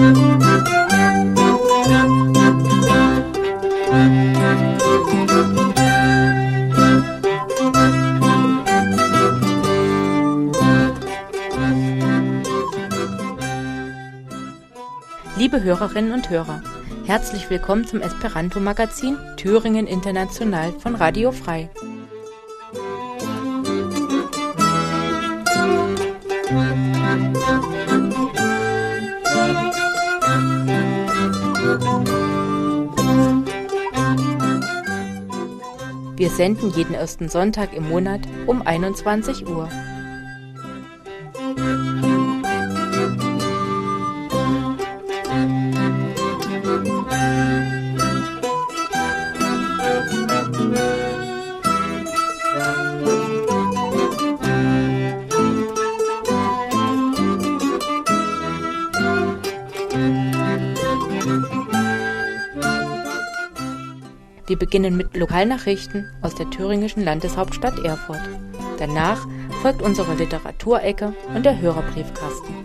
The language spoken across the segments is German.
Liebe Hörerinnen und Hörer, herzlich willkommen zum Esperanto-Magazin Thüringen International von Radio Frei. Wir senden jeden ersten Sonntag im Monat um 21 Uhr. Wir beginnen mit Lokalnachrichten aus der thüringischen Landeshauptstadt Erfurt. Danach folgt unsere Literaturecke und der Hörerbriefkasten.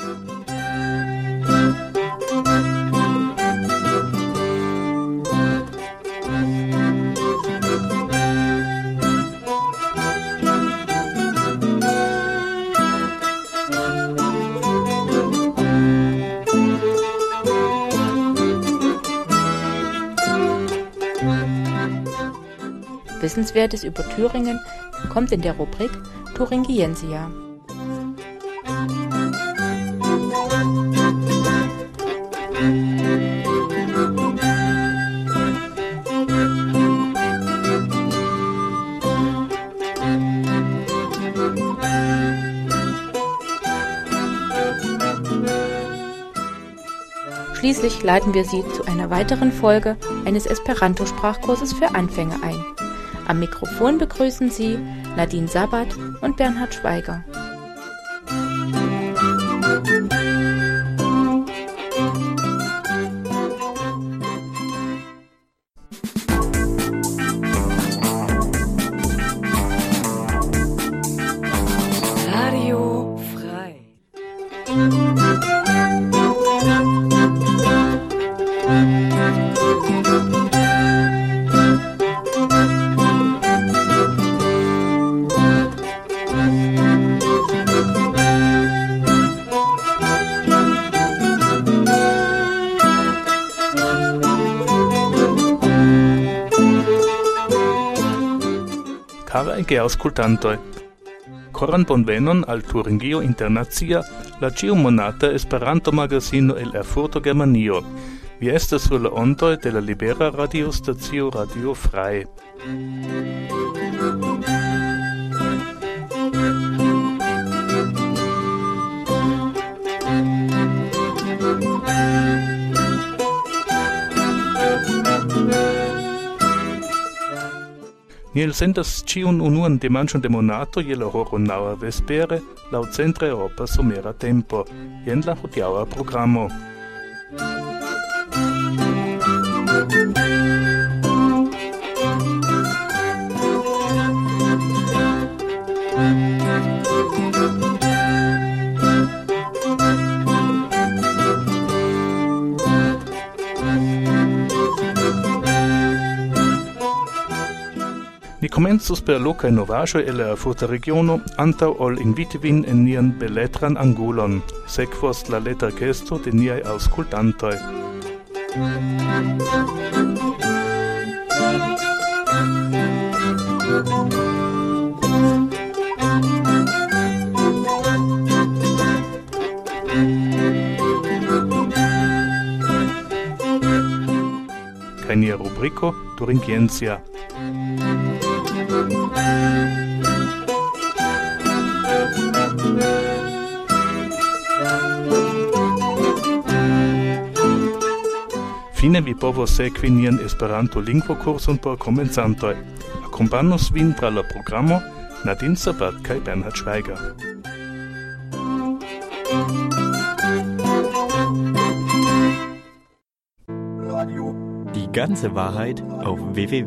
Wissenswertes über Thüringen kommt in der Rubrik Thuringiensia. Schließlich laden wir Sie zu einer weiteren Folge eines Esperanto-Sprachkurses für Anfänger ein. Am Mikrofon begrüßen Sie Nadine Sabat und Bernhard Schweiger. Radio Frei. Cara e auscultantoi. Coran bonvenon al Thuringio Internacia, la ĉiumonata Esperanto-magazino el Erfurto, Germanio. Vi estas sur la ondoj de la libera radiostacio Radio Frei. Ni elsendas ĉiun unuan dimanĉon de monato je la horo 9 vespere laŭ Centra Eŭropa somera tempo. Jen la hodiaŭa programo. Ni komencos per lokaj novaĵoj el la Erfurta regiono antaŭ ol inviti vin en nian beletran angulon. Sekvos la leterkesto de niaj aŭskultantoj. Kaj nia rubriko Thuringiensia. Fine vi povos sekvi nian Esperanto-lingvokurson por komencantoj. Akompanos vin tra la programo Nadine Sabat kaj Bernhard Schweiger. Die ganze Wahrheit auf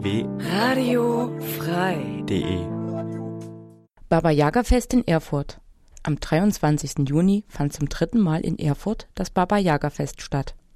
www.radiofrei.de. Baba-Yaga-Fest in Erfurt. Am 23. Juni fand zum 3. Mal in Erfurt das Baba-Yaga-Fest statt.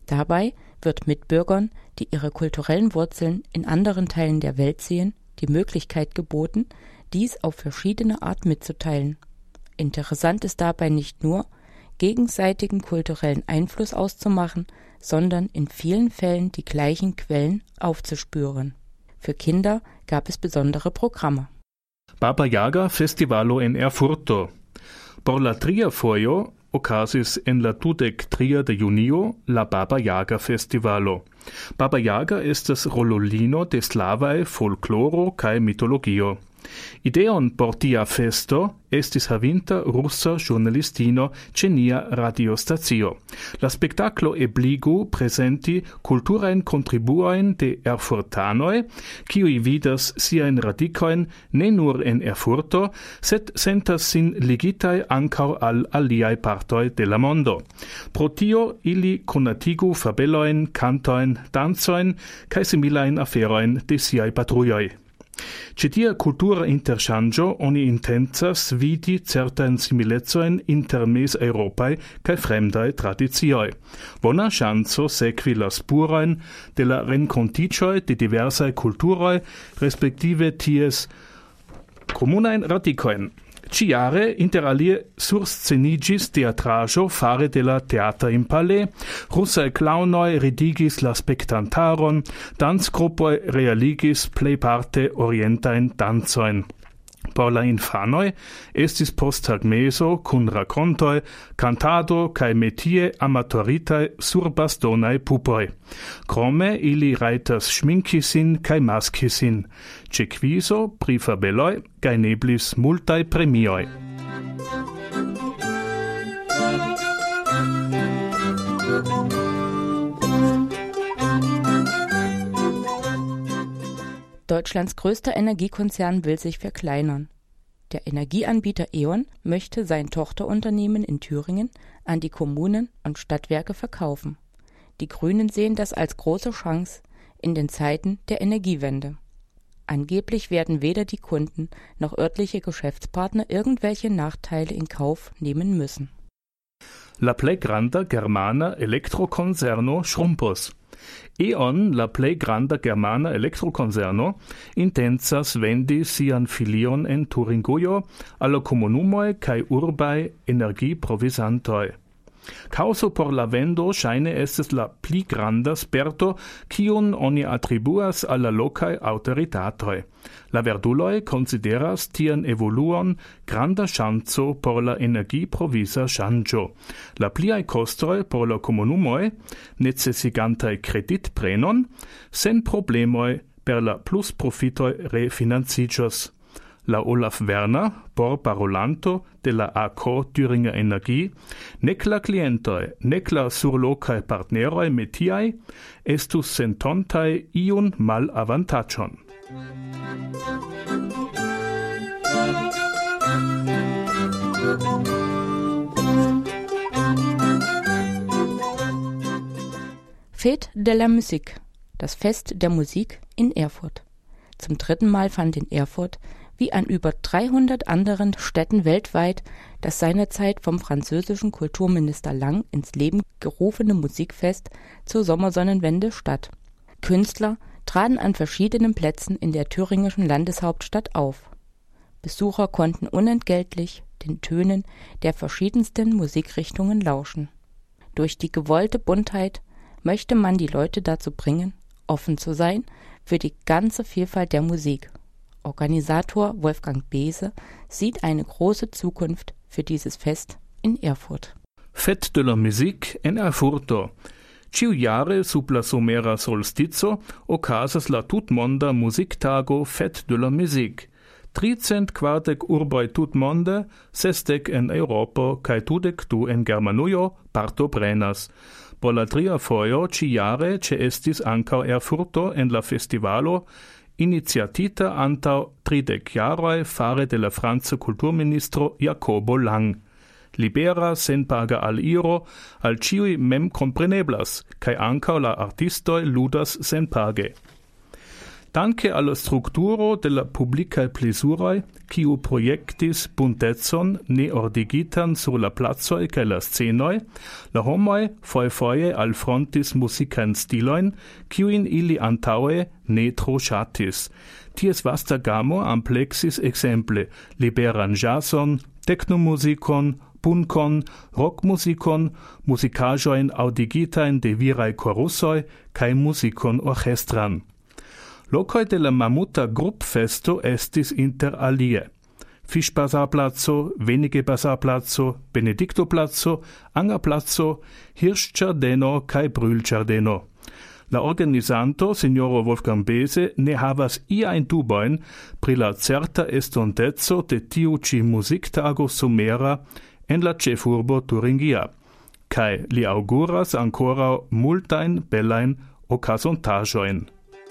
Dabei wird Mitbürgern, die ihre kulturellen Wurzeln in anderen Teilen der Welt sehen, die Möglichkeit geboten, dies auf verschiedene Art mitzuteilen. Interessant ist dabei nicht nur, gegenseitigen kulturellen Einfluss auszumachen, sondern in vielen Fällen die gleichen Quellen aufzuspüren. Für Kinder gab es besondere Programme. Baba Yaga Festivalo en Erfurto. Por la tria fojo okazis en la 23 de junio la Baba Yaga Festivalo. Baba Yaga estas rolulino de slavaj folkloro kaj mitologio. Ideon por tia festo estis havinta russa ĵurnalistino ĉe nia radiostacio. La spektaklo ebligu prezenti kulturajn kontribuojn de erfurtanoj, kiuj vidas siajn radikojn ne nur en Erfurto, sed sentas sin ligitaj ankaŭ al aliaj partoj de la mondo. Pro tio ili konatigu fabelojn, kantojn, dancojn kaj similajn aferojn de siaj patrujoj. Ĉe tia kultura interŝanĝo oni intencas vidi certajn similecojn inter mez-eŭropaj kaj fremdaj tradicioj. Bona ŝanco sekvi la spurojn de la renkontiĝoj de diversaj kulturoj, respektive ties komunajn radikojn. Ĉiare inter alie sursceniĝis teatraĵo fare de la Teatra in Palais, rusaj klaŭnoj ridigis la spektantaron, dancgrupoj realigis plejparte orientajn dancojn. Por la infanoj estis posttagmezo kun rakontoj, kantado kaj metie amatoritaj surbastonaj pupoj. Krome ili rajtas ŝminki sin kaj maski sin. Ĉe kvizo pri fabeloj gajneblis multaj premioj. Deutschlands größter Energiekonzern will sich verkleinern. Der Energieanbieter E.ON möchte sein Tochterunternehmen in Thüringen an die Kommunen und Stadtwerke verkaufen. Die Grünen sehen das als große Chance in den Zeiten der Energiewende. Angeblich werden weder die Kunden noch örtliche Geschäftspartner irgendwelche Nachteile in Kauf nehmen müssen. La plej granda germana elektrokonzerno ŝrumpos. E.ON, la plej granda germana elektrokonzerno, intencas vendi sian filion en Turingujo al la komunumoj kaj urbaj energiprovizantoj. Causo por la vendo ŝajne estas la pli granda sperto, kiun oni atribuas al la lokaj aŭtoritatoj. La verduloj konsideras tian evoluon granda ŝanco por la energiprovisa ŝanĝo. La pliaj kostoj por la komunumoj, necesigantaj kreditprenon, sen problemoj per la plusprofitoj refinanciĝos. La Olaf Werner, porparolanto de la ACO Thüringer Energie, nek la klientoj, nek la surlokaj partneroj metiaj estus sentontaj iun malavantaĝon. Fête de la Musique, das Fest der Musik in Erfurt. Zum 3. Mal fand in Erfurt wie an über 300 anderen Städten weltweit das seinerzeit vom französischen Kulturminister Lang ins Leben gerufene Musikfest zur Sommersonnenwende statt. Künstler traten an verschiedenen Plätzen in der thüringischen Landeshauptstadt auf. Besucher konnten unentgeltlich den Tönen der verschiedensten Musikrichtungen lauschen. Durch die gewollte Buntheit möchte man die Leute dazu bringen, offen zu sein für die ganze Vielfalt der Musik. Organisator Wolfgang Beese sieht eine große Zukunft für dieses Fest in Erfurt. Fête de la Musique en Erfurto. Ĉiujare sub la somera solstico okazas la tutmonda muziktago Fête de la Musique. 340 urboj tutmonde, 60 en Eŭropo kaj 22 en Germanujo partoprenas. Por la tria fojo ĉijare ĉeestis ankaŭ Erfurto en la festivalo, iniciatita antaŭ 30 jaroj fare de la franca kulturministro Jacobo Lang. Libera senpaga aliro al ĉiuj memkompreneblas, kaj ankaŭ la artistoj ludas senpage. Danke alla strukturo de la publicae plesuroi, kiu projektis buntecon ne ordigitan sur la placoi kaj la scenoi, la homoi foje alfrontis musikan stiloin, kiujn ili antaŭe ne tro ŝatis. Ties vasta gamo ampleksis ekzemple liberan ĵazon, teknomuzikon, punkon, rockmusikon, musikaĵojn aŭdigitajn de viraj korusoj kaj muzikon orkestran. Lokoj de la mamuta grupfesto estis inter alie Fischbazarplaco, Wenige-Bazarplaco, Benediktoplaco, Angerplaco, Hirschĝardeno kaj Brühlĝardeno. La organizanto, signoro Wolfgang Bese, ne havas iajn dubojn pri la certa estonteco de tiu ĉi muziktago somera en la ĉefurbo Turingia, kaj li aŭguras ankoraŭ multajn belajn okazontaĵojn.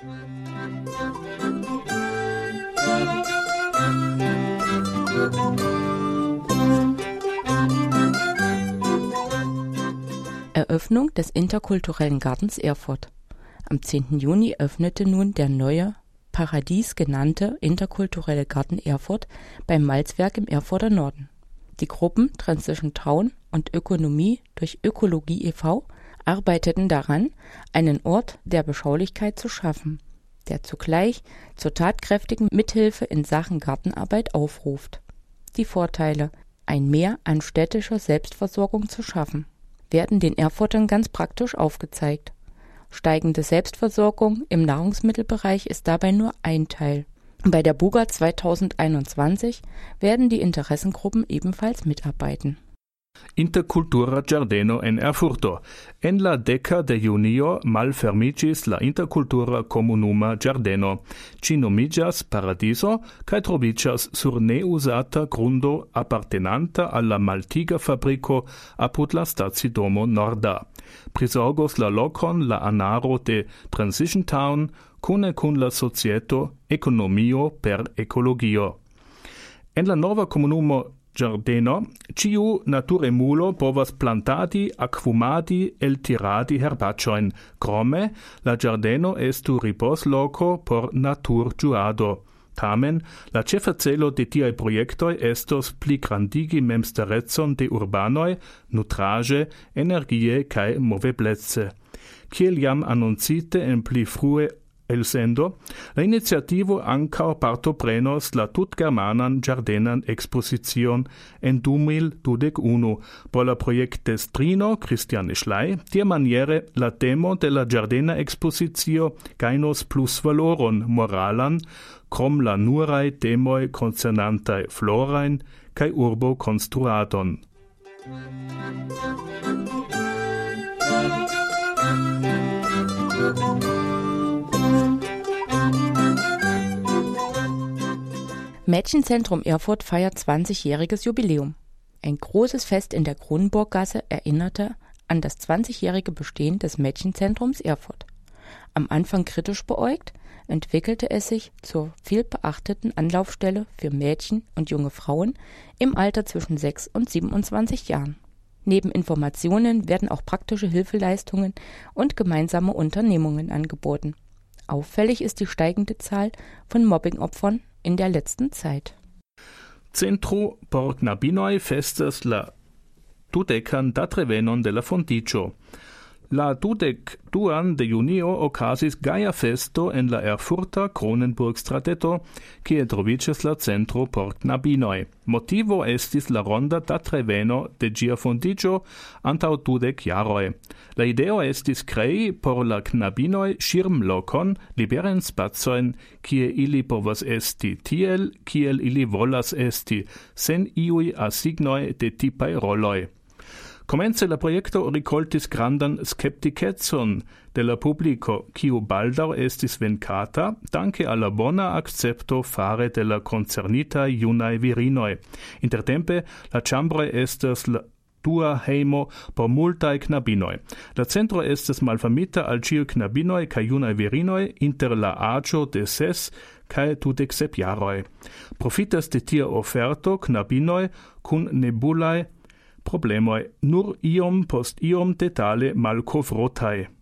Eröffnung des interkulturellen Gartens Erfurt. Am 10. Juni öffnete nun der neue, Paradies genannte interkulturelle Garten Erfurt beim Malzwerk im Erfurter Norden. Die Gruppen Transition Town und Ökonomie durch Ökologie e.V. arbeiteten daran, einen Ort der Beschaulichkeit zu schaffen, der zugleich zur tatkräftigen Mithilfe in Sachen Gartenarbeit aufruft. Die Vorteile, ein Mehr an städtischer Selbstversorgung zu schaffen, werden den Erfurtern ganz praktisch aufgezeigt. Steigende Selbstversorgung im Nahrungsmittelbereich ist dabei nur ein Teil. Bei der Buga 2021 werden die Interessengruppen ebenfalls mitarbeiten. Intercultura Giardeno en Erfurto. En la deka de junio malfermiĝis la intercultura komunuma Giardeno. Ĝi nomiĝas Paradiso kaj troviĝas sur neuzata grundo apartenanta al la maltiga fabriko apud la stacidomo Norda. Prizorgos la lokon la anaro de Transition Town kune kun la societo Ekonomio per Ekologio. En la nova komunumo Giardeno, ciu naturemulo povas plantadi, akvumadi, eltiradi herbaĉojn. Krome, la Giardeno estu ripozloko por naturĝuado. Tamen, la ĉefa celo de tiaj projektoj estos pligrandigi memstarecon de urbanoj, nutraĵe, energie kaj moveblece. Kiel jam anoncite en pli frue elsendo, la iniciativo ankaŭ partoprenos la tutgermanan ĝardenan ekspozicion en 2021 por la projektestrino Christiane Schley. Tiamaniere la temo de la ĝardena ekspozicio gajnos plusvaloron moralan krom la nuraj temoj koncernantaj florajn kaj urbokonstruadon. Mädchenzentrum Erfurt feiert 20-jähriges Jubiläum. Ein großes Fest in der Kronenburggasse erinnerte an das 20-jährige Bestehen des Mädchenzentrums Erfurt. Am Anfang kritisch beäugt, entwickelte es sich zur vielbeachteten Anlaufstelle für Mädchen und junge Frauen im Alter zwischen 6 und 27 Jahren. Neben Informationen werden auch praktische Hilfeleistungen und gemeinsame Unternehmungen angeboten. Auffällig ist die steigende Zahl von Mobbingopfern in der letzten Zeit. Centro por knabinoj festas la dudekan datrevenon de la fondiĝo. La 22 de junio okazis gaja festo en la Erfurta Kronenburg-strateto, kie troviĝas la centro por knabinoj. Motivo estis la ronda datreveno de ĝia fondiĝo antaŭ 20 jaroj. La ideo estis krei por la knabinoj ŝirmlokon, liberan spacojn, kie ili povas esti tiel, kiel ili volas esti, sen iuj asignoj de tipaj roloj. Komence la projekto rikoltis grandan skeptikecon de la publiko, kiu baldaŭ estis venkata danke al la bona akcepto fare de la koncernitaj junaj virinoj. Intertempe la ĉambroj estas la dua hejmo por multaj knabinoj. La centro estas malfermita al ĉiuj knabinoj kaj junaj virinoj inter la aĝo de 6 kaj 27 jaroj. Profitas de tia oferto knabinoj kun nebulaj problemoj, nur iom post iom detale malkovrotaj.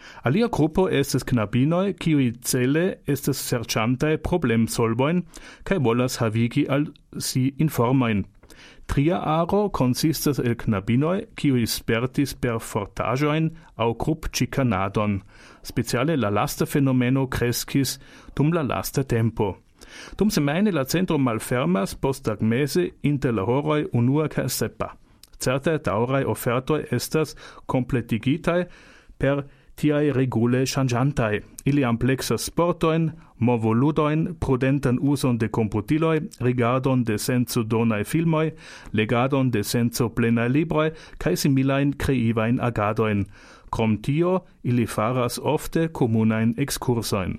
Alia gruppo estes knabinoj, kiuj cele estes serĉantaj problemsolvojn kaj volas havigi al si informojn. Tria aro konsistas el knabinoj, kiuj spertis per fortaĵojn aŭ grupĉikanadon. Speciale la lasta fenomeno kreskis dum la lasta tempo. Dum semajne la centro malfermas posttagmeze inter la horoj unua kaj sepa. Certe daŭraj ofertoj estas kompletigitaj per tiaj regule ŝanĝantaj. Ili ampleksas sportojn, movoludojn, prudentan uzon de komputiloj, rigardon de sensodonaj filmoj, legadon de sensoplenaj libroj kaj similajn kreivaj agadojn. Krom tio, ili faras ofte komunajn ekskursojn.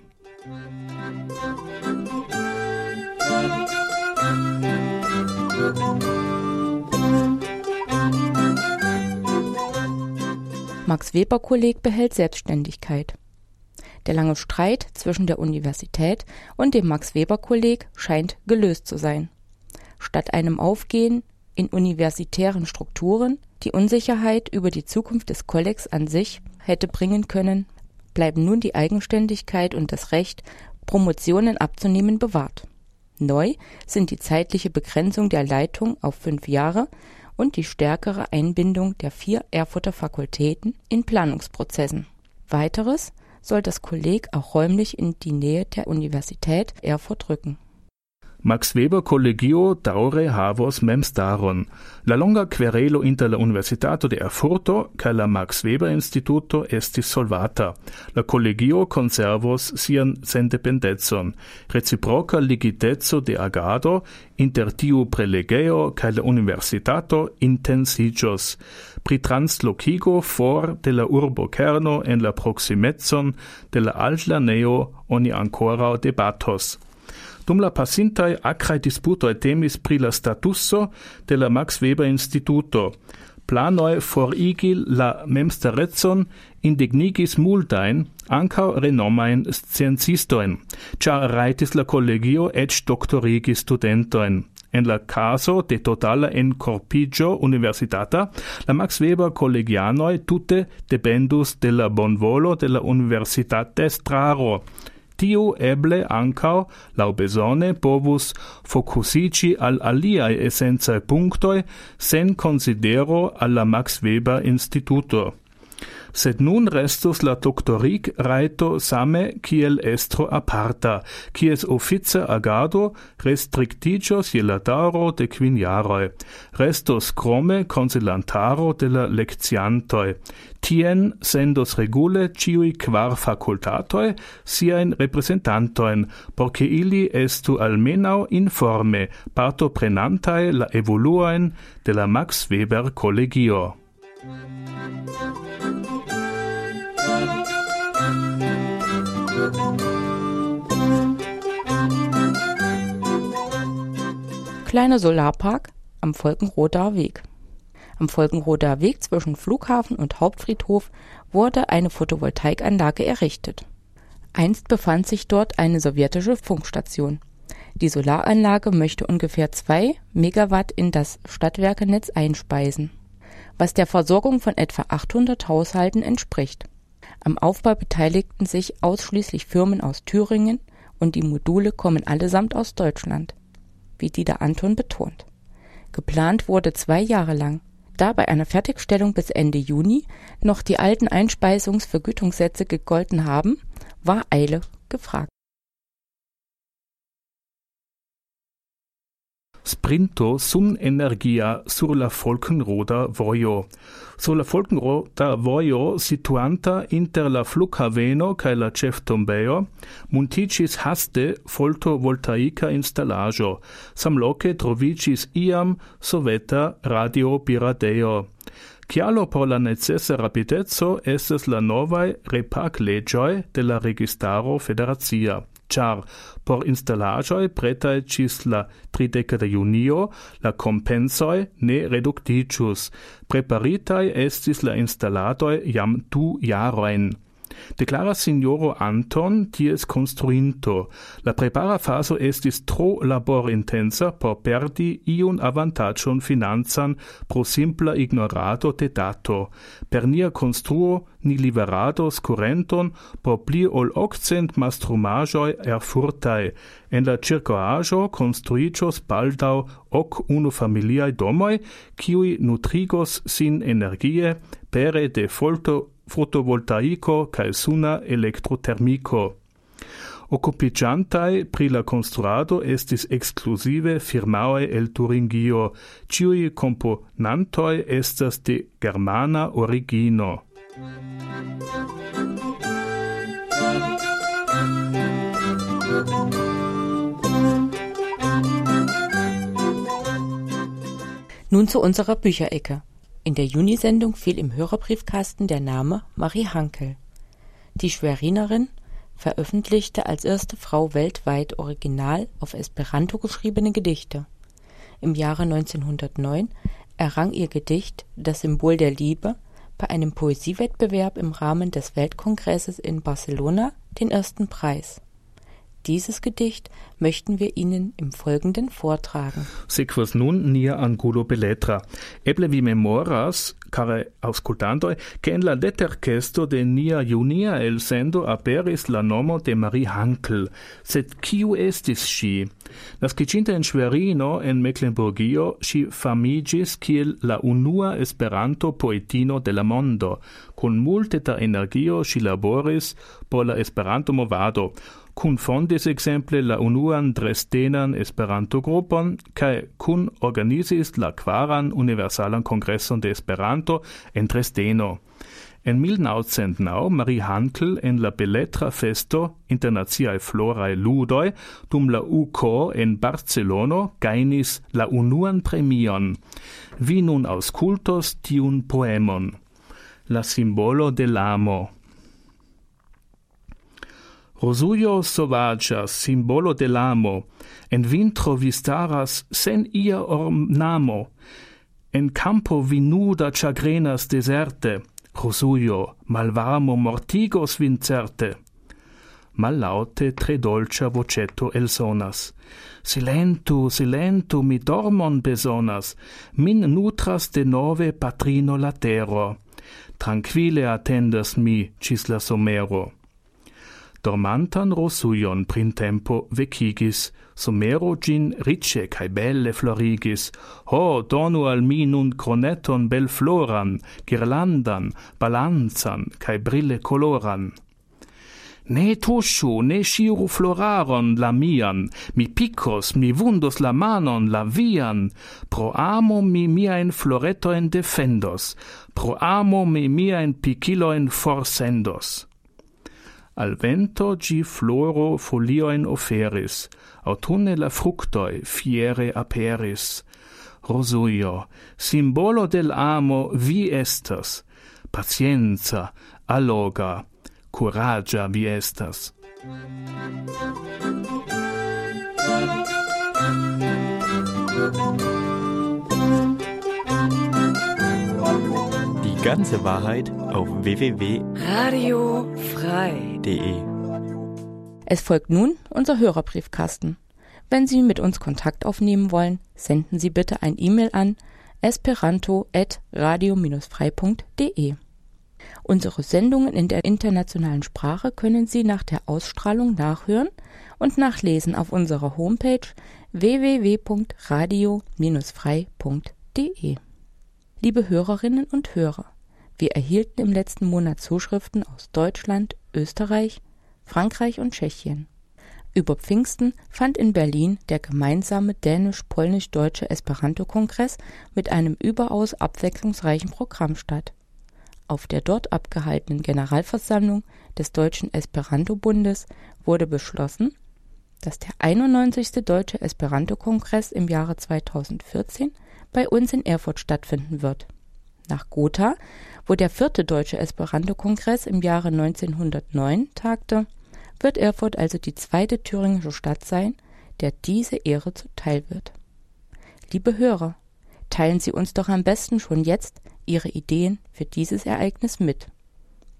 Max-Weber-Kolleg behält Selbstständigkeit. Der lange Streit zwischen der Universität und dem Max-Weber-Kolleg scheint gelöst zu sein. Statt einem Aufgehen in universitären Strukturen, die Unsicherheit über die Zukunft des Kollegs an sich hätte bringen können, bleiben nun die Eigenständigkeit und das Recht, Promotionen abzunehmen, bewahrt. Neu sind die zeitliche Begrenzung der Leitung auf 5 Jahre und die stärkere Einbindung der 4 Erfurter Fakultäten in Planungsprozessen. Weiteres soll das Kolleg auch räumlich in die Nähe der Universität Erfurt rücken. Max Weber Collegio daŭre havos memstaron. La longa querelo inter la Universitato de Erfurto kaj la Max Weber Instituto estis solvata. La collegio konservos sian sendependecon. Reciproca ligiteco de agado inter tiu prelegeo kaj la Universitato intensiĝos. Pri translokigo for de la urbokerno en la proksimecon de la altlernejo oni ankoraŭ debatos. Dum la pasintaj akraj disputoj temis pri la statuso de la Max Weber Instituto. Planoj forigi la memstarecon indignigis multajn, ankaŭ renomajn sciencistojn, ĉar rajtis la kolegio eĉ doktorigi studentojn. En la caso de totala enkorpiĝo universitata, la Max Weber kolegianoj tute dependus de la bonvolo de la universitatestraro. Tiu eble ankaŭ laŭbezone povus fokusiĝi al aliaj esencaj punktoj sen konsidero al la Max Weber Instituto. Sed nun restus la doktorig-rajto same kiel estro aparta, kies ofica agado restriktiĝos je la daŭro de 5 jaroj. Restos krome konsilantaro de la lekciantoj. Tien sendos regule ĉiuj 4 fakultatoj siajn reprezentantojn, por ke ili estu almenaŭ informe partoprenantaj la evoluojn de la Max Weber Kolegio. Kleiner Solarpark am Volkenroder Weg. Am Volkenroder Weg zwischen Flughafen und Hauptfriedhof wurde eine Photovoltaikanlage errichtet. Einst befand sich dort eine sowjetische Funkstation. Die Solaranlage möchte ungefähr 2 Megawatt in das Stadtwerkenetz einspeisen, was der Versorgung von etwa 800 Haushalten entspricht. Am Aufbau beteiligten sich ausschließlich Firmen aus Thüringen und die Module kommen allesamt aus Deutschland, wie Dieter Anton betont. Geplant wurde 2 Jahre lang. Da bei einer Fertigstellung bis Ende Juni noch die alten Einspeisungsvergütungssätze gegolten haben, war Eile gefragt. Sprinto sun energia sur la Volkenroda vojo. Sur la Volkenroda vojo situanta inter la flughaveno kaj la ĉeftombejo muntiĝis haste fotovoltaika instalaĵo. Samloke troviĝis iam soveta radiopiradejo. Kialo por la necesa rapideco estas la novaj repak-leĝoj de la registaro federacia. Ĉar por instalaĵoj pretaj ĝis la 30 de junio la kompensoj ne reduktiĝus. Preparitaj estis la instaladoj jam 2 jarojn. Declara signoro Anton ties construinto. La prepara faso estis tro labor intensa por perdi iun avantagion finanzan pro simpla ignorado de dato. Per nia construo ni liverados curenton por pli ol 800 mastrumajoi erfurtai. En la circoajo construichos baldau unufamiliai domoi, kiui nutrigos sin energie pere de fotovoltaico cae suna elektrotermiko. Occupigiantai pri la construado estis exclusive firmae el Turingio, ciui componantoi estas de germana origino. Nun zu unserer Bücherecke. In der Junisendung fiel im Hörerbriefkasten der Name Marie Hankel. Die Schwerinerin veröffentlichte als erste Frau weltweit original auf Esperanto geschriebene Gedichte. Im Jahre 1909 errang ihr Gedicht »Das Symbol der Liebe« bei einem Poesiewettbewerb im Rahmen des Weltkongresses in Barcelona den ersten Preis. Dieses Gedicht möchten wir Ihnen im Folgenden vortragen. Sequas nun nia angulo beletra. Eble vi memoras, care auscultantoi, che en la lettercesto de nia junia elsendo aperis la nomo de Marie Hankel. Sed kiu estis ŝi? Nascicinta en Schwerino en Mecklenburgio, ŝi famigis kiel la unua Esperanto poetino de la mondo. Kun multe da energio ŝi laboris por la Esperanto movado. Kun fondis exemple la unuan Dresdenan Esperanto-grupon kaj kun organizis la kvaran universalan kongreson de Esperanto en Dresdeno. En 1909 Marie Hankel en la Beletra Festo Internaciaj Floraj Ludoj dum la UK en Barcelono gajnis la unuan premion. Vi nun aŭskultos tiun poemon. La simbolo de l'amo. Rosullo sovaĝa, simbolo de l'amo, en vintro vi staras sen ia ornamo, en campo vi nuda ĉagrenas deserte, Rosullo, malvarmo mortigos vin certe. Mallaute tre dolĉa voĉeto elsonas. Silentu, silentu, mi dormon bezonas, min nutras denove patrino la tero. Tranquille attendas mi ĝis la somero. Dormantan Rosullon printempo vecigis, somero gin riĉe kaj belle florigis. Ho, donu al mi nun kroneton belfloran, girlandan, balancan kaj brille koloran. Ne tuŝu, ne ŝiru floraron la mian, mi pikos, mi vundos la manon la vian. Pro amo mi miajn floretojn defendos, pro amo mi miajn pikilojn forsendos. Al vento gi floro folioin oferis, autunne la fructoi fiere aperis. Rosullo, simbolo del amo vi estas, pacienza, alloga, coragia vi estas. Die ganze Wahrheit auf www.radiofrei.de. Es folgt nun unser Hörerbriefkasten. Wenn Sie mit uns Kontakt aufnehmen wollen, senden Sie bitte ein E-Mail an esperanto@radio-frei.de. Unsere Sendungen in der internationalen Sprache können Sie nach der Ausstrahlung nachhören und nachlesen auf unserer Homepage www.radio-frei.de. Liebe Hörerinnen und Hörer, wir erhielten im letzten Monat Zuschriften aus Deutschland, Österreich, Frankreich und Tschechien. Über Pfingsten fand in Berlin der gemeinsame dänisch-polnisch-deutsche Esperanto-Kongress mit einem überaus abwechslungsreichen Programm statt. Auf der dort abgehaltenen Generalversammlung des Deutschen Esperanto-Bundes wurde beschlossen, dass der 91. Deutsche Esperanto-Kongress im Jahre 2014 bei uns in Erfurt stattfinden wird. Nach Gotha, wo der 4. Deutsche Esperanto-Kongress im Jahre 1909 tagte, wird Erfurt also die 2. thüringische Stadt sein, der diese Ehre zuteil wird. Liebe Hörer, teilen Sie uns doch am besten schon jetzt Ihre Ideen für dieses Ereignis mit.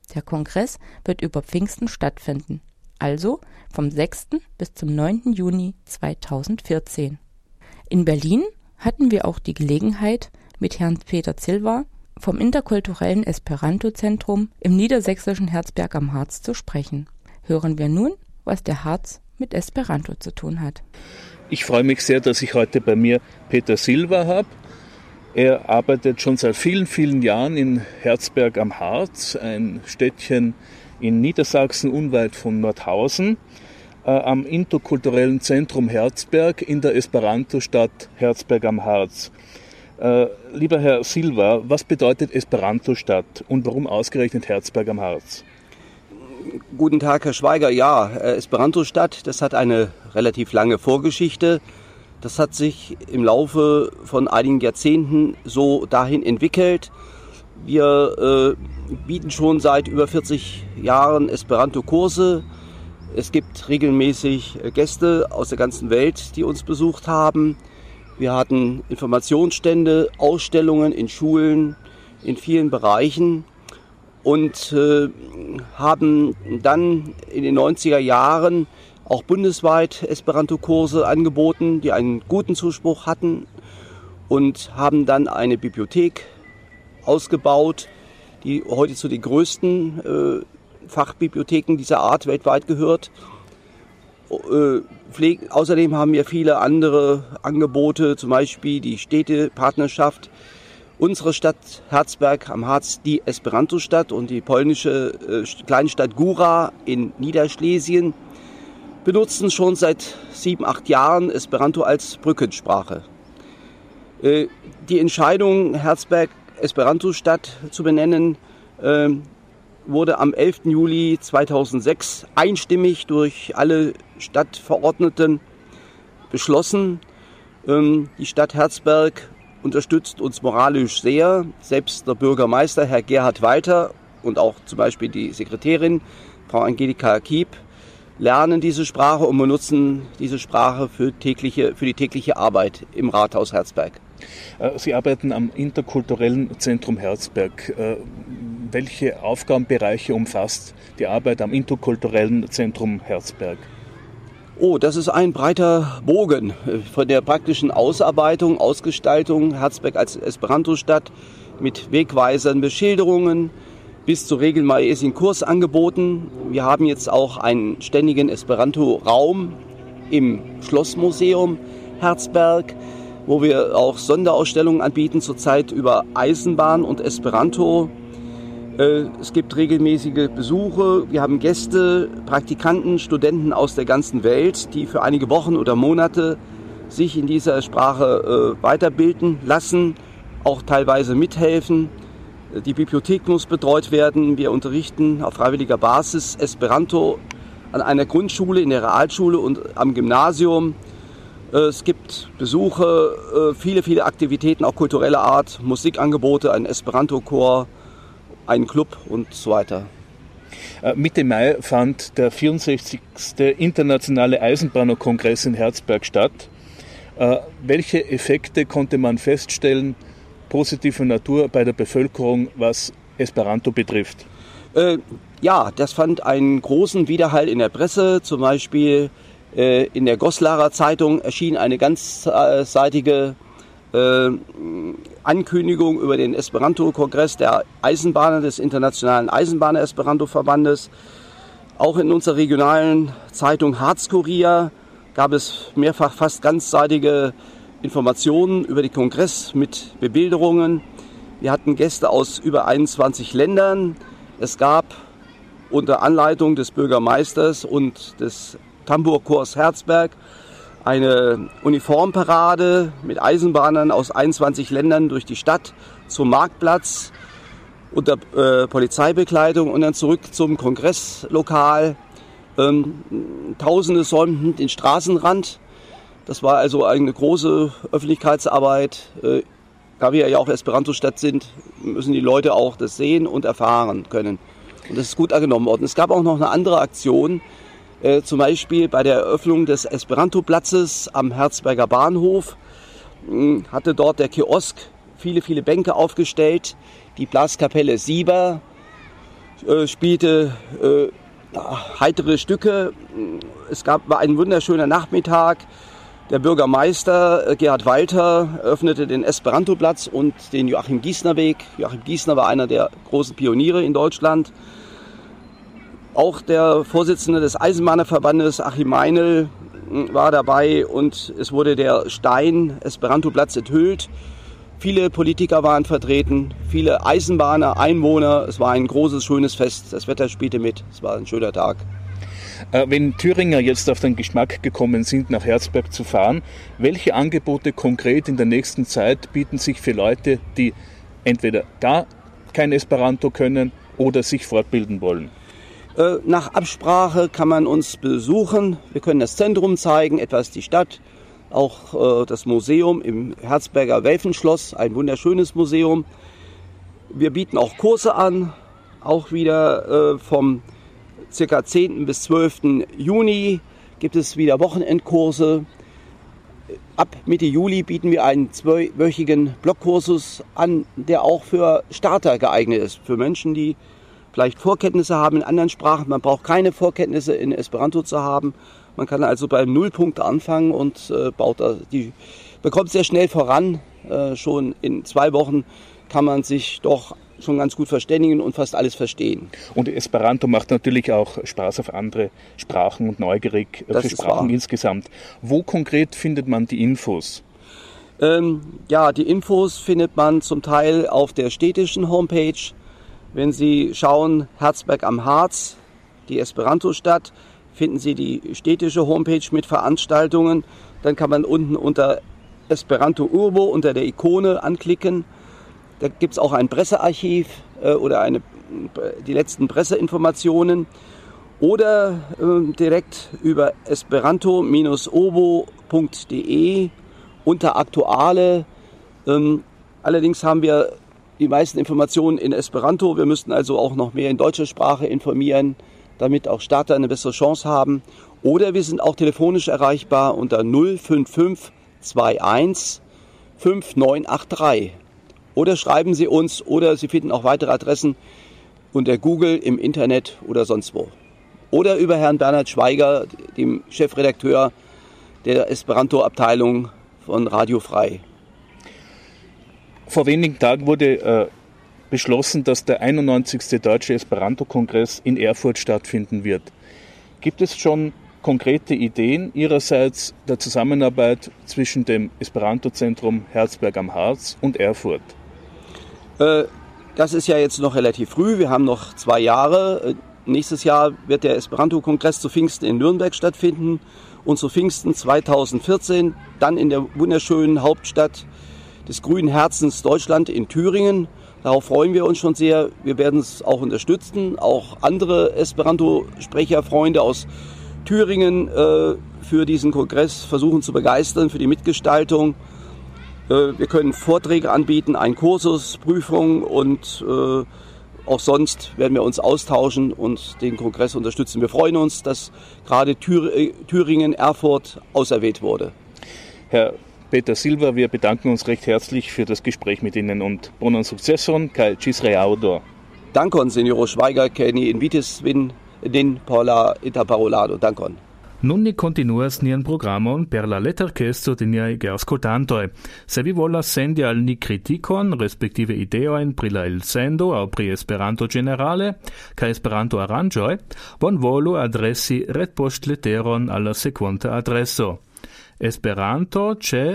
Der Kongress wird über Pfingsten stattfinden, also vom 6. bis zum 9. Juni 2014. In Berlin hatten wir auch die Gelegenheit, mit Herrn Peter Zilver vom interkulturellen Esperanto-Zentrum im niedersächsischen Herzberg am Harz zu sprechen. Hören wir nun, was der Harz mit Esperanto zu tun hat. Ich freue mich sehr, dass ich heute bei mir Peter Zilver habe. Er arbeitet schon seit vielen, vielen Jahren in Herzberg am Harz, ein Städtchen in Niedersachsen unweit von Nordhausen, am interkulturellen Zentrum Herzberg in der Esperanto-Stadt Herzberg am Harz. Lieber Herr Zilver, was bedeutet Esperanto-Stadt und warum ausgerechnet Herzberg am Harz? Guten Tag, Herr Schweiger. Ja, Esperanto-Stadt, das hat eine relativ lange Vorgeschichte. Das hat sich im Laufe von einigen Jahrzehnten so dahin entwickelt. Wir bieten schon seit über 40 Jahren Esperanto-Kurse. Es gibt regelmäßig Gäste aus der ganzen Welt, die uns besucht haben. Wir hatten Informationsstände, Ausstellungen in Schulen, in vielen Bereichen und haben dann in den 90er Jahren auch bundesweit Esperanto-Kurse angeboten, die einen guten Zuspruch hatten und haben dann eine Bibliothek ausgebaut, die heute zu den größten Fachbibliotheken dieser Art weltweit gehört. Außerdem haben wir viele andere Angebote, zum Beispiel die Städtepartnerschaft. Unsere Stadt Herzberg am Harz, die Esperanto-Stadt, und die polnische Kleinstadt Góra in Niederschlesien benutzen schon seit 7-8 Jahren Esperanto als Brückensprache. Die Entscheidung, Herzberg Esperanto-Stadt zu benennen, wurde am 11. Juli 2006 einstimmig durch alle Stadtverordneten beschlossen. Die Stadt Herzberg unterstützt uns moralisch sehr. Selbst der Bürgermeister, Herr Gerhard Walter, und auch zum Beispiel die Sekretärin, Frau Angelika Kiep, lernen diese Sprache und benutzen diese Sprache für die tägliche Arbeit im Rathaus Herzberg. Sie arbeiten am interkulturellen Zentrum Herzberg. Welche Aufgabenbereiche umfasst die Arbeit am interkulturellen Zentrum Herzberg? Oh, das ist ein breiter Bogen von der praktischen Ausarbeitung, Ausgestaltung Herzberg als Esperanto-Stadt mit Wegweisern, Beschilderungen bis zu regelmäßigen Kursangeboten. Wir haben jetzt auch einen ständigen Esperanto-Raum im Schlossmuseum Herzberg, wo wir auch Sonderausstellungen anbieten, zurzeit über Eisenbahn und Esperanto. Es gibt regelmäßige Besuche. Wir haben Gäste, Praktikanten, Studenten aus der ganzen Welt, die für einige Wochen oder Monate sich in dieser Sprache weiterbilden lassen, auch teilweise mithelfen. Die Bibliothek muss betreut werden. Wir unterrichten auf freiwilliger Basis Esperanto an einer Grundschule, in der Realschule und am Gymnasium. Es gibt Besuche, viele Aktivitäten, auch kultureller Art, Musikangebote, ein Esperanto-Chor, einen Club und so weiter. Mitte Mai fand der 64. Internationale Eisenbahnerkongress in Herzberg statt. Welche Effekte konnte man feststellen, positive Natur bei der Bevölkerung, was Esperanto betrifft? Ja, das fand einen großen Widerhall in der Presse. Zum Beispiel in der Goslarer Zeitung erschien eine ganzseitige Ankündigung über den Esperanto-Kongress der Eisenbahner, des Internationalen Eisenbahner-Esperanto-Verbandes. Auch in unserer regionalen Zeitung Harz-Kurier gab es mehrfach fast ganzseitige Informationen über den Kongress mit Bebilderungen. Wir hatten Gäste aus über 21 Ländern. Es gab unter Anleitung des Bürgermeisters und des Tambourchors Herzberg eine Uniformparade mit Eisenbahnern aus 21 Ländern durch die Stadt zum Marktplatz unter Polizeibekleidung und dann zurück zum Kongresslokal. Tausende säumten den Straßenrand. Das war also eine große Öffentlichkeitsarbeit. Da wir ja auch Esperanto-Stadt sind, müssen die Leute auch das sehen und erfahren können. Und das ist gut angenommen worden. Es gab auch noch eine andere Aktion, zum Beispiel bei der Eröffnung des Esperanto-Platzes am Herzberger Bahnhof hatte dort der Kiosk viele Bänke aufgestellt. Die Blaskapelle Sieber spielte heitere Stücke. War ein wunderschöner Nachmittag. Der Bürgermeister Gerhard Walter öffnete den Esperantoplatz und den Joachim-Giesner-Weg. Joachim Giesner war einer der großen Pioniere in Deutschland. Auch der Vorsitzende des Eisenbahnerverbandes, Achim Meinl, war dabei und es wurde der Stein-Esperantoplatz enthüllt. Viele Politiker waren vertreten, viele Eisenbahner, Einwohner. Es war ein großes, schönes Fest. Das Wetter spielte mit. Es war ein schöner Tag. Wenn Thüringer jetzt auf den Geschmack gekommen sind, nach Herzberg zu fahren, welche Angebote konkret in der nächsten Zeit bieten sich für Leute, die entweder gar kein Esperanto können oder sich fortbilden wollen? Nach Absprache kann man uns besuchen. Wir können das Zentrum zeigen, etwas die Stadt, auch das Museum im Herzberger Welfenschloss, ein wunderschönes Museum. Wir bieten auch Kurse an, auch wieder vom ca. 10. bis 12. Juni gibt es wieder Wochenendkurse. Ab Mitte Juli bieten wir einen 2-wöchigen Blockkursus an, der auch für Starter geeignet ist, für Menschen, die vielleicht Vorkenntnisse haben in anderen Sprachen. Man braucht keine Vorkenntnisse in Esperanto zu haben. Man kann also beim Nullpunkt anfangen und bekommt sehr schnell voran. Schon in 2 Wochen kann man sich doch schon ganz gut verständigen und fast alles verstehen. Und Esperanto macht natürlich auch Spaß auf andere Sprachen und neugierig für Sprachen insgesamt. Wo konkret findet man die Infos? Die Infos findet man zum Teil auf der städtischen Homepage. Wenn Sie schauen, Herzberg am Harz, die Esperanto-Stadt, finden Sie die städtische Homepage mit Veranstaltungen. Dann kann man unten unter Esperanto Urbo unter der Ikone anklicken. Da gibt es auch ein Pressearchiv oder die letzten Presseinformationen. Oder direkt über esperanto-obo.de unter Aktuale. Allerdings haben wir die meisten Informationen in Esperanto. Wir müssten also auch noch mehr in deutscher Sprache informieren, damit auch Starter eine bessere Chance haben. Oder wir sind auch telefonisch erreichbar unter 055 21 5983. Oder schreiben Sie uns oder Sie finden auch weitere Adressen unter Google, im Internet oder sonst wo. Oder über Herrn Bernhard Schweiger, dem Chefredakteur der Esperanto-Abteilung von Radio Frei. Vor wenigen Tagen wurde beschlossen, dass der 91. Deutsche Esperanto-Kongress in Erfurt stattfinden wird. Gibt es schon konkrete Ideen Ihrerseits der Zusammenarbeit zwischen dem Esperanto-Zentrum Herzberg am Harz und Erfurt? Das ist ja jetzt noch relativ früh. Wir haben noch 2 Jahre. Nächstes Jahr wird der Esperanto-Kongress zu Pfingsten in Nürnberg stattfinden und zu Pfingsten 2014 dann in der wunderschönen Hauptstadt des grünen Herzens Deutschland in Thüringen. Darauf freuen wir uns schon sehr. Wir werden es auch unterstützen. Auch andere Esperanto-Sprecherfreunde aus Thüringen für diesen Kongress versuchen zu begeistern, für die Mitgestaltung. Wir können Vorträge anbieten, einen Kursus, Prüfungen und auch sonst werden wir uns austauschen und den Kongress unterstützen. Wir freuen uns, dass gerade Thüringen, Erfurt auserwählt wurde. Herr Peter Silva, wir bedanken uns recht herzlich für das Gespräch mit Ihnen und buon successon, kai ci reaudo. Dankon, Signor Schweiger, che ni invitis vin din por la interparolado. Dankon. Nun ni continuas nian programon per la leterkesto de niaj geaŭskultantoj. Se vi volas sendi al ni kritikon, respektive ideojn pri la elsendo aŭ pri Esperanto ĝenerale kaj Esperanto-aranĝoj, bonvolu adresi retpoŝtleteron al la sekvonta adreso: Esperanto ĉe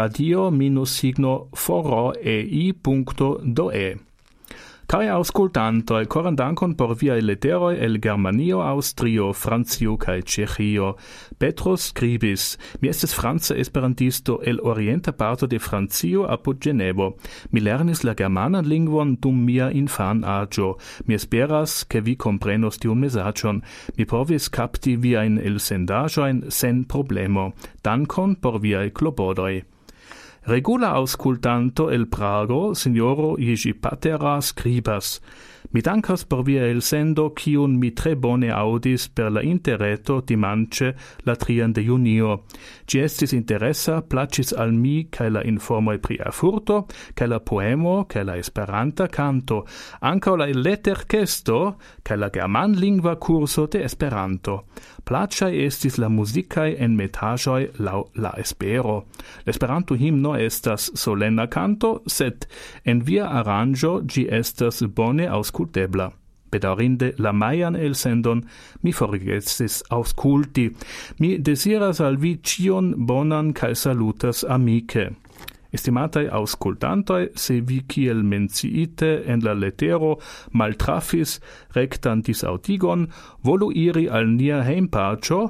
radio-foro.ei.de. Cari auscultantoi, coram dankon por viae leteroi el Germanio, Austrio, Francio cae Ĉeĥio. Petro skribis: Mi estis franca esperantisto el orienta parto de Francio apud Ĝenevo. Mi lernis la germanan lingvon dum mia infanaĝo. Mi esperas, ke vi komprenos tiun mesaĝon. Mi povis kapti viajn elsendaĵojn sen problemo. Dankon por viaj klopodoj. Regula auscultanto el Prago, signoro Jerzy Patera scribas. Mi dankas por via elsendo, kiun mi tre bone audis per la interreto dimanche la 3 de junio. Gi estis interessa, placis al mi cae la informoi pri Erfurto, cae la poemo, cae la esperanta canto, anca la letterkesto, cae la germanlingva curso de Esperanto. Placai estis la musicae en metajoi lau la espero. L'esperanto himno estas solena canto, sed en via aranjo gi estas bone auscultebla. Bedaurinde la maian elsendon mi forgesis ausculti. Mi desiras al vi cion bonan cae salutas amice. Estimatai auscultantoi, se vi kiel menciite en la lettero maltrafis rectan disautigon, volu iri al nia heimpaggio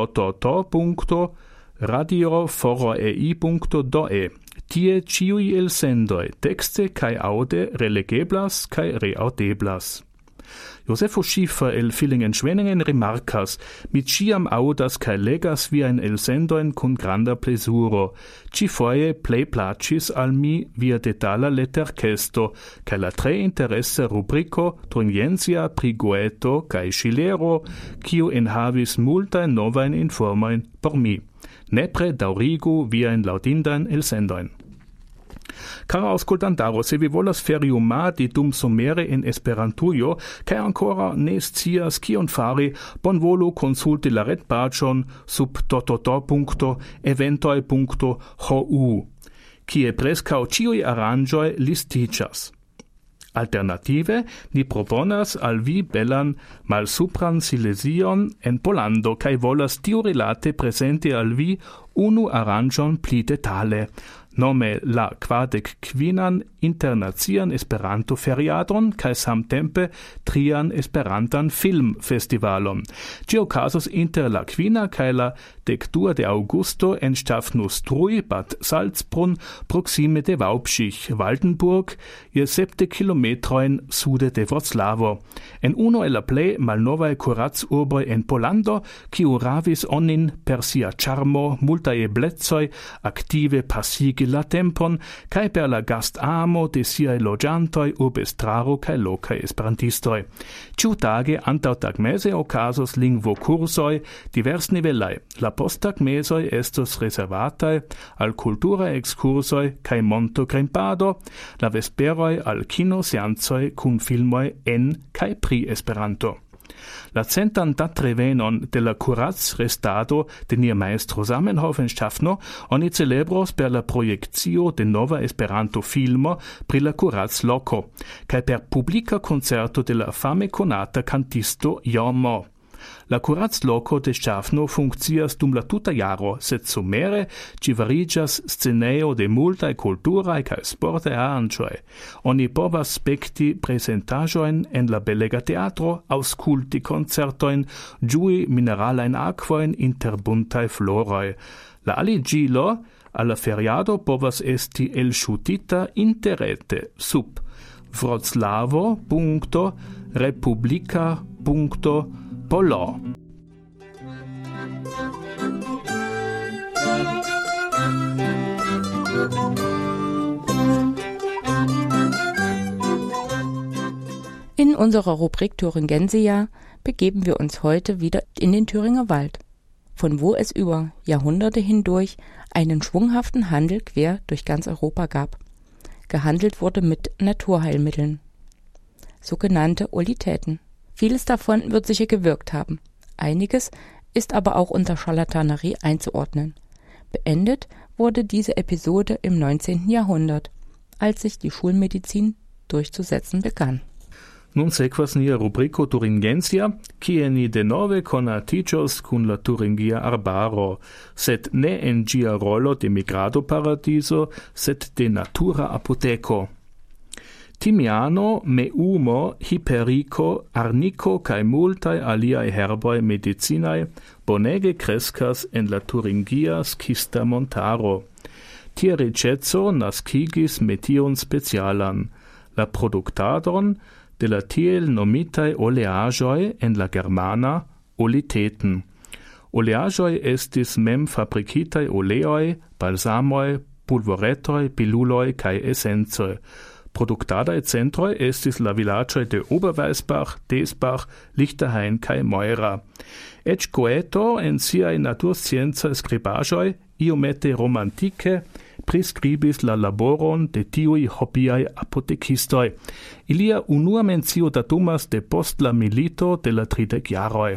to.radioforoei.de. Tie ciui elsendoi, texte cae aude relegeblas cae reaudeblas. Josefo Schiefer el Villingen-Schwenningen remarcas, mi ciam audas cae legas viaen elsendoin cun granda plesuro. Ci foie plei placis al mi via detala letterkesto, cae la tre interesse rubrico Tringensia pri Goeto cae Schilero, quiu enhavis multae novaen informoin por mi. Nepre daurigu viaen laudindain elsendoin. Cara auscultantaro, se vi volas feriumadi dum somere in Esperantujo, cae ancora ne scias cion fari, bonvolu consulti la retpagion sub www.eventoi.hu, kie prescau ciui aranjoi listicias. Alternative, ni proponas al vi bellan malsupran silesion en Polando, cae volas tiu relate presenti al vi unu aranjon pli detale, nome la 45 internacian Esperanto feriadon cae samtempe 3 Esperantan film festivalon. Gi okazos inter la 5 cae la 12 de Augusto en Stafnus-Struy, Bad Salzbrunn, proxime de Waubschich, Waldenburg, je 7 kilometroin sude de Wroclavo. En uno el la plei malnovae curatsurboi en Polando, kiu ravis onin per sia charmo, multae eblezoi, active passigi la tempon, cae per la gastamo de siae logiantoi urbestraro cae locae esperantistoi. Ciutage antau tagmese ocasos lingvo cursoi divers nivellai. La posttagmesoi estos reservatai al cultura excursoi cae monto grimpado, la vesperoi al kino seanzoi cun filmoi en cae pri Esperanto. La 100. datrevenon de la curatz restado de nia maestro Zamenhof en Stafno oni celebros per la projekcio de nova Esperanto filmo pri la curatz loco, cae per publica concerto de la fame conata cantisto Jormo. La curatz loco de Stafno funccias dum la tuta jaro, sed somere ci varigas sceneo de multae culturae cae sportae aranjoi. Oni povas spekti presentajoin en la Belega Teatro, ausculti concertoin, giui mineralain aquoin inter buntae floroi. La aligilo alla feriado povas esti elŝutita interrete sub www.republica.polo. In unserer Rubrik Thuringensia begeben wir uns heute wieder in den Thüringer Wald, von wo es über Jahrhunderte hindurch einen schwunghaften Handel quer durch ganz Europa gab. Gehandelt wurde mit Naturheilmitteln, sogenannte Olitäten. Vieles davon wird sicher gewirkt haben. Einiges ist aber auch unter Scharlatanerie einzuordnen. Beendet wurde diese Episode im 19. Jahrhundert, als sich die Schulmedizin durchzusetzen begann. Nun sequas nia rubrico Thuringensia, kie ni denove conatigios cun la Thuringia arbaro, sed ne en gia rolo de migrado paradiso, sed de natura apoteco. Timiano, meumo, hyperico, arnico cae multae aliae herboi medicinae bonege crescas en la Thuringia schista montaro. Tie riĉeco naskigis metion specialan, la produktadon de la tiel nomitae oleaĵoj en la germana olitäten. Oleaĵoj estis mem fabrikitae oleoj, balsamoj, pulvoretoj, piluloj kaj esencoj. Produktadaj centroj estis la vilaĝoj de Oberweisbach, Desbach, Lichterhain kaj Moira. Eĉ Goeto en siaj natursciencaj skribaĵoj iomete romantike priskribis la laboron de tiuj hobiaj apotekistoj. Ilia unua mencio datumas de post la milito de la 30 jaroj.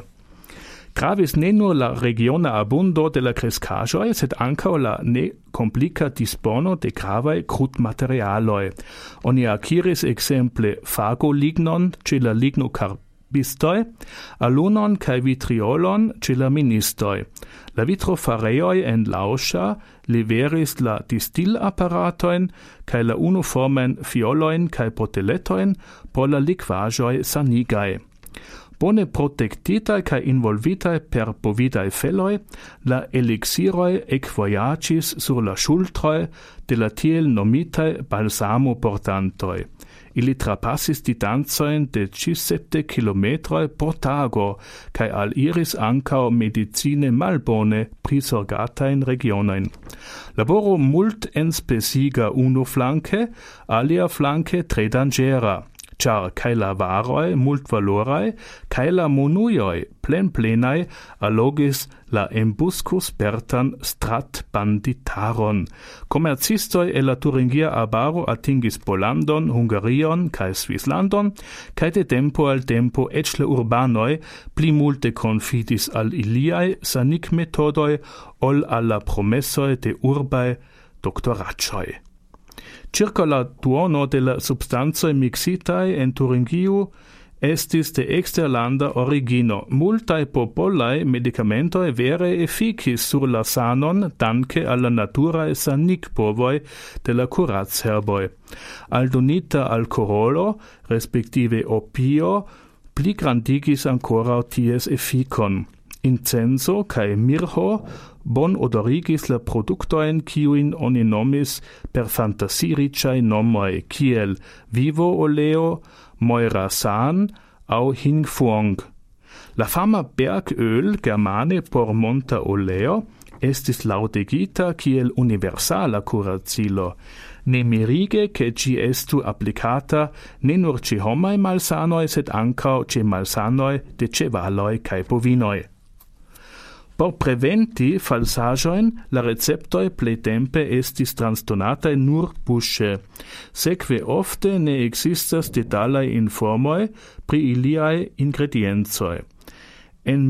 Gravis ne nur la regiona abundo de la kreskaĵoj, sed ankaŭ la nekomplika dispono de gravaj krudmaterialoj. Oni akiris ekzemple fagolignon ĉe la lignokarbistoj, alunon kaj vitriolon ĉe la ministoj. La vitrofarejoj en Lauscha liveris la distilaparatojn kaj la unuformajn fiolojn kaj boteletojn por la likvaĵoj sanigaj. Bone protektitaj kaj involvitaj per bovidaj feloj, la eliksiroj ekvojaĝis sur la ŝultroj de la tiel nomitaj balsamoportantoj. Ili trapasis distancojn de ĉis 7 kilometroj por tago kaj aliris ankaŭ medicine malbone prizorgatajn regionojn. Laboro multenspesiga unuflanke, aliaflanke tre danĝera. Ĉar kaj la varoj multvaloraj, kaj la monujoj plenplenaj allogis la embuskuspertan stratbanditaron. Komercistoj el la Turingia arbaro atingis Polandon, Hungarion kaj Svislandon, kaj de tempo al tempo eĉ la urbanoj pli multe konfidis al iliaj sanigmetodoj ol al la promesoj de urbaj doktoraĉoj. Circa la duono de la substancoj mixitaj en Turingio estis de eksterlanda origino. Multaj popolaj medikamentoj vere efikis sur la sanon danke al la naturaj sanigpovoj de la kuracherboj. Aldonita alkoholo, respektive opio, pligrandigis ankoraŭ ties efikon. Incenso kaj mirho bon odorigis la produktojn, kiujn oni nomis per fantasiriĉaj nomoj, kiel Vivo Oleo, Moira San aŭ Hingfuong. La fama bergöl germane por monta oleo estis laŭdegita kiel universala kuracilo. Ne mirige ke ĝi estu aplikata ne nur ĉe homaj malsanoj, sed ankaŭ ĉe malsanoj de ĉevaloj kaj bovinoj. Por preventi falsaĵojn, la receptoj playtempe estis transdonataj nur buŝe. Sekve ofte ne ekzistas detalaj informoj pri iliaj ingrediencoj. En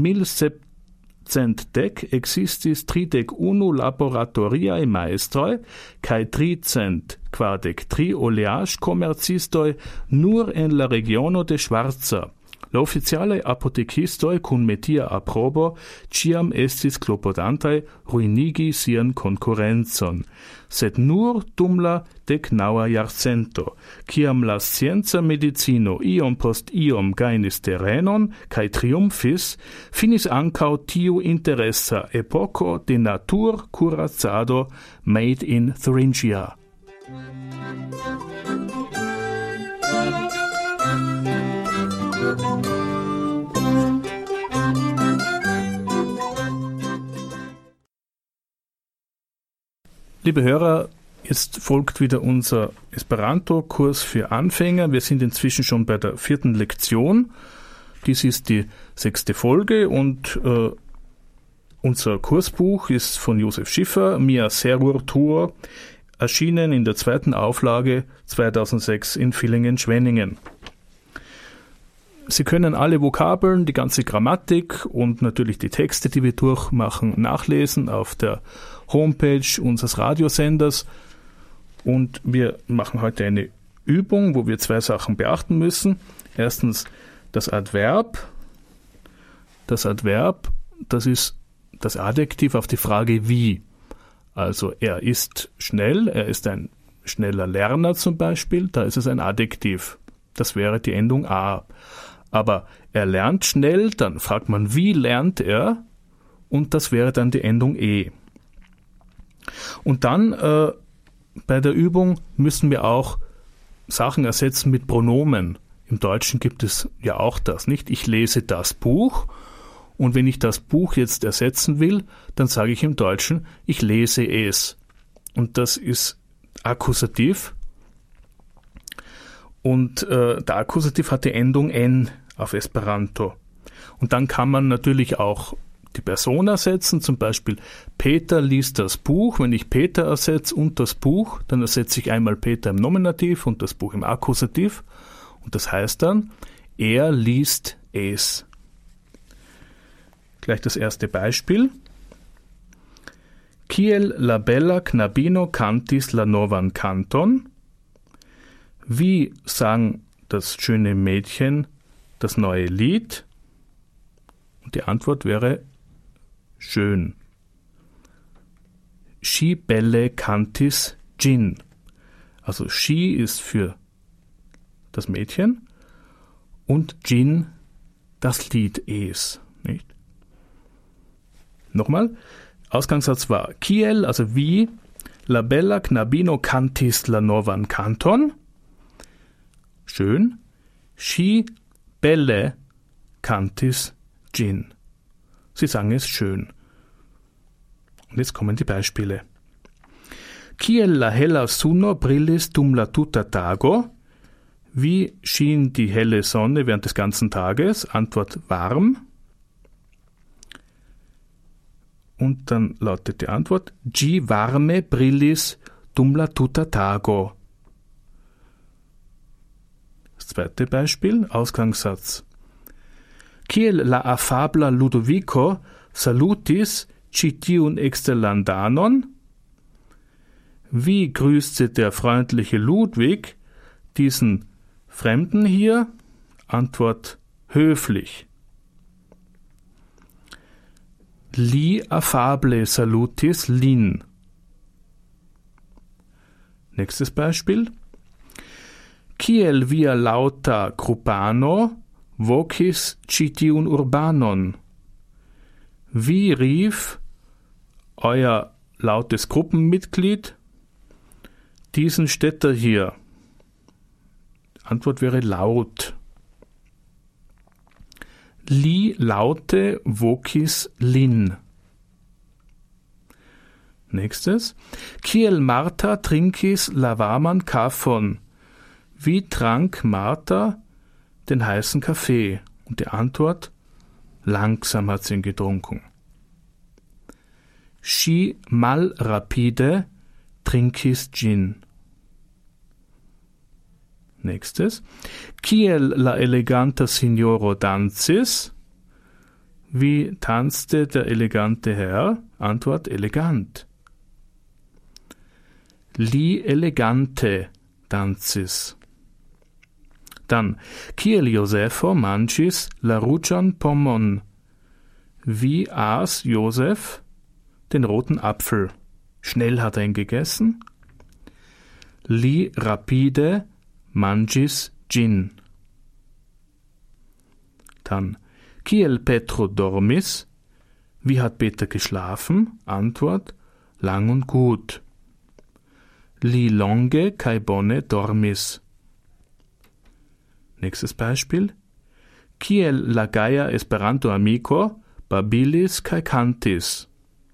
1710 ekzistis 31 laboratoriaj maestroj kaj 343 oleaĵkomercistoj nur en la regiono de Schwarza. La oficialaj apotekistoj kun metia aprobo ĉiam estis klopodantaj ruinigi sian konkurencon, sed nur dum la 19. jarcento, kiam la scienca medicino iom post iom gajnis terenon kaj triumfis, finis ankaŭ tiu interesa epoko de naturkuracado made in Thuringia. Liebe Hörer, jetzt folgt wieder unser Esperanto-Kurs für Anfänger. Wir sind inzwischen schon bei der 4. Lektion. Dies ist die 6. Folge und unser Kursbuch ist von Josef Schiffer, Mia Serur Tour, erschienen in der 2. Auflage 2006 in Villingen-Schwenningen. Sie können alle Vokabeln, die ganze Grammatik und natürlich die Texte, die wir durchmachen, nachlesen auf der Homepage unseres Radiosenders. Und wir machen heute eine Übung, wo wir 2 Sachen beachten müssen. Erstens das Adverb. Das Adverb, das ist das Adjektiv auf die Frage wie. Also er ist schnell, er ist ein schneller Lerner zum Beispiel, da ist es ein Adjektiv. Das wäre die Endung a. Aber er lernt schnell, dann fragt man, wie lernt er? Und das wäre dann die Endung e. Und dann bei der Übung müssen wir auch Sachen ersetzen mit Pronomen. Im Deutschen gibt es ja auch das, nicht? Ich lese das Buch und wenn ich das Buch jetzt ersetzen will, dann sage ich im Deutschen, ich lese es. und das ist Akkusativ. Und der Akkusativ hat die Endung N auf Esperanto. Und dann kann man natürlich auch die Person ersetzen, zum Beispiel Peter liest das Buch. Wenn ich Peter ersetze und das Buch, dann ersetze ich einmal Peter im Nominativ und das Buch im Akkusativ. Und das heißt dann, er liest es. Gleich das erste Beispiel. Kiel la bella knabino cantis la novan canton. Wie sang das schöne Mädchen das neue Lied? Und die Antwort wäre schön. Sci belle cantis gin. Also Sci ist für das Mädchen und gin das Lied es. Nicht? Nochmal, Ausgangssatz war Kiel, also wie, la bella knabino cantis la novan canton. Schön. Sci belle cantis gin. Sie sang es schön. Und jetzt kommen die Beispiele. Kiel la hella suno brillis dum la tuta tago. Wie schien die helle Sonne während des ganzen Tages? Antwort warm. Und dann lautet die Antwort Gi varme brillis dum la tuta tago. Das zweite Beispiel, Ausgangssatz. Kiel la affabla Ludovico salutis citiun exterlandanon. Wie grüßte der freundliche Ludwig diesen Fremden hier? Antwort höflich. Li affable salutis lin. Nächstes Beispiel. Kiel via lauta gruppano vocis citiun urbanon. Wie rief euer lautes Gruppenmitglied diesen Städter hier? Antwort wäre laut. Li laute vocis lin. Nächstes. Kiel Martha trinkis lavaman kaffon. Wie trank Martha den heißen Kaffee? Und die Antwort, langsam hat sie ihn getrunken. Sci mal rapide trinkis gin. Nächstes. Kiel la eleganta signoro dancis. Wie tanzte der elegante Herr? Antwort elegant. Li elegante dancis. Dann, Kiel Josepho mancis la ruĝan pomon. Wie aß Josef den roten Apfel? Schnell hat er ihn gegessen. Li rapide manĝis gin. Dann, Kiel Petro dormis? Wie hat Peter geschlafen? Antwort, lang und gut. Li longe kaj bone dormis. Nächstes Beispiel. Kiel la gaia Esperanto amico babilis kaj kantis.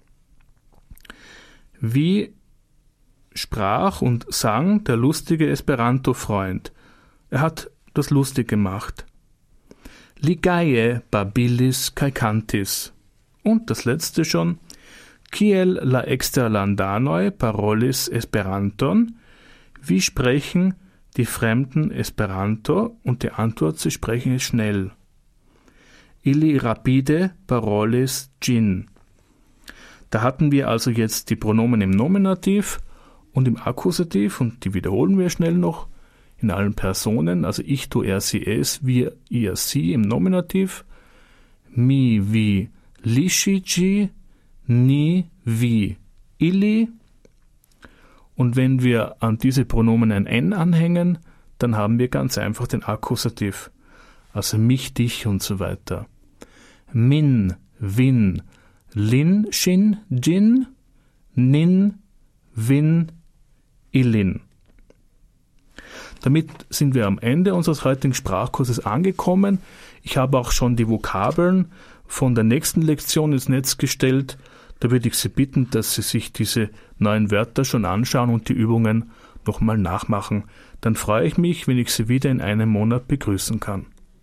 Wie sprach und sang der lustige Esperanto-Freund? Er hat das lustig gemacht. Li gaie babilis kaj kantis. Und das letzte schon. Kiel la exterlandanoj parolis Esperanton. Wie sprechen die Fremden Esperanto? Und die Antwort, sie sprechen es schnell. Ili rapide parolis gin. Da hatten wir also jetzt die Pronomen im Nominativ und im Akkusativ und die wiederholen wir schnell noch in allen Personen. Also ich, du, er, sie, es, wir, ihr, sie im Nominativ. Mi, vi, lisci, ni, vi, illi. Und wenn wir an diese Pronomen ein N anhängen, dann haben wir ganz einfach den Akkusativ. Also mich, dich und so weiter. Min, win, lin, shin, gin, nin, win, illin. Damit sind wir am Ende unseres heutigen Sprachkurses angekommen. Ich habe auch schon die Vokabeln von der nächsten Lektion ins Netz gestellt. Da würde ich Sie bitten, dass Sie sich diese neuen Wörter schon anschauen und die Übungen nochmal nachmachen. Dann freue ich mich, wenn ich Sie wieder in einem Monat begrüßen kann.